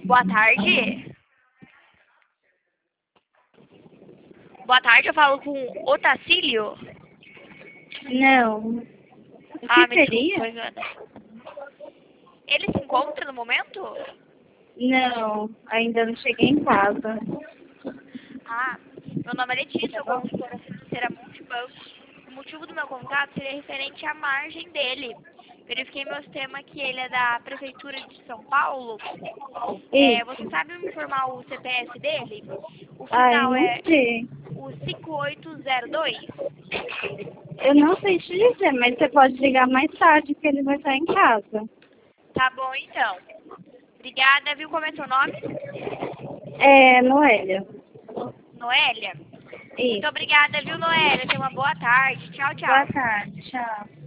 Boa tarde. Boa tarde, eu falo com o Otacílio. Não. O que Me seria? desculpa, Joana. Ele se encontra no momento? Não, ainda não cheguei em casa. Meu nome é Letícia, eu consultora financeira multibanco. O motivo do meu contato seria referente à margem dele. Verifiquei meu sistema que ele é da Prefeitura de São Paulo. Você sabe me informar o CPF dele? O final Não é sei. o 5802. Eu não sei te dizer, mas você pode ligar mais tarde que ele vai estar em casa. Tá bom, então. Obrigada, viu? Como é seu nome? É, Noélia. Noélia? Isso. Muito obrigada, viu, Noélia? Tenha uma boa tarde. Tchau, Boa tchau. tarde, tchau.